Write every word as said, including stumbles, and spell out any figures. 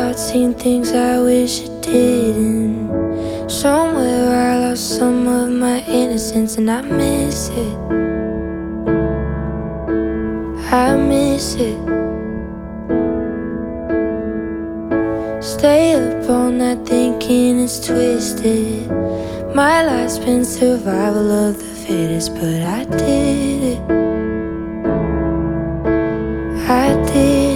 heart seen things I wish it didn't. Somewhere I lost some of my innocence, and I miss it. I miss it. Stay up all night thinking it's twisted. My life's been survival of the fittest, but I did it. I did